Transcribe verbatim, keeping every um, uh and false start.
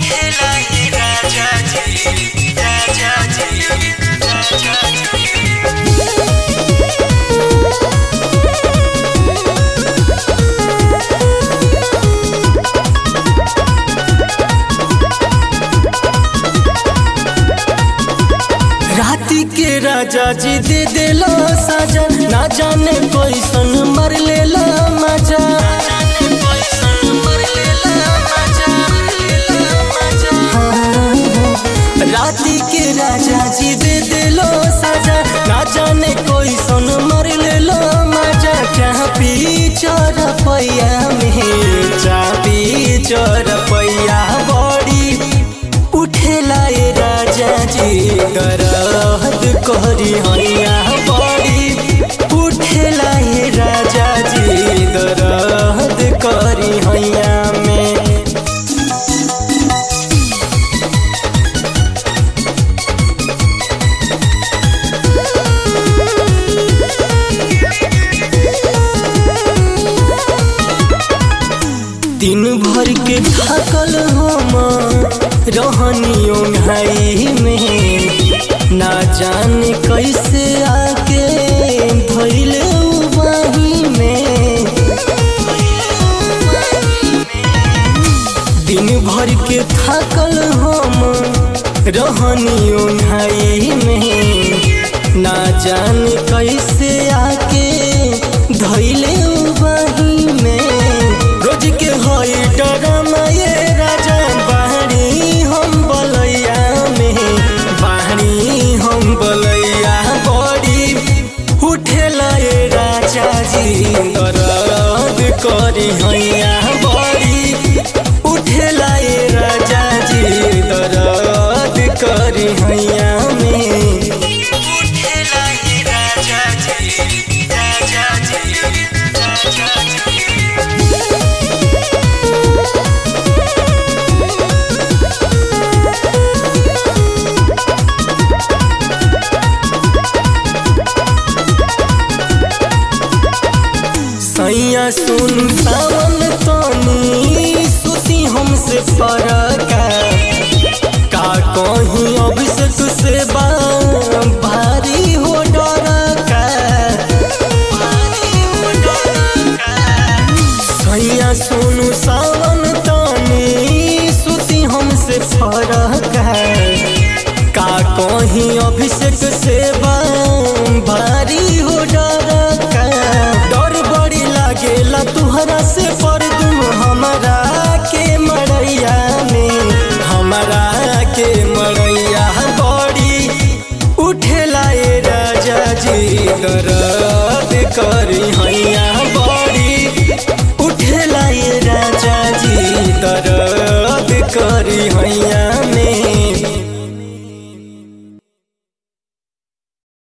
उठेला ये राजा जी राजा जी राजा जी। राती के राजा जी दे देला साजा, ना जाने कैसन मर लेला मजा। राती के राजा जी दे देलो साजा, ना जाने कैसन मर लेला मजा। चापी चरपैया में चापी चरपैया बड़ी उठेला ये राजा जी दरद करी हैया बड़ी उठेला ये राजा जी दरद करी हैया में। दिन भर के थकल हम रहनियों घाई में, ना जाने कैसे आके धइले बाही में। दिन भर के थकल हम रहनियों घाई में, ना जाने कैसे आके धइले बाही में। रोज के हई डरमा ये राजा बाहरी हम बलैया में, बाहरी हम बलैया बड़ी उठेला ये राजा जी दरद करी हैया बड़ी उठेला ये राजा जी दरद करी हैया में। उठेला ये राजा जी राजा जी राजा जी। सैया सुन सावन तनी सुती हमसे फरका, का कहीं अभिषेक से बा भारी हो डरका। सैया सुन सावन तनी सुती हमसे फरका, का कहीं अभिषेक से बा भारी हो डरका। डर बड़ी लागेला तुहरा से पर तुम हमारा के मरैया में, हमारा के मरैया बड़ी उठेला ये राजा जी दरद करी हैया बड़ी उठेला ये राजा जी दरद करी हैया।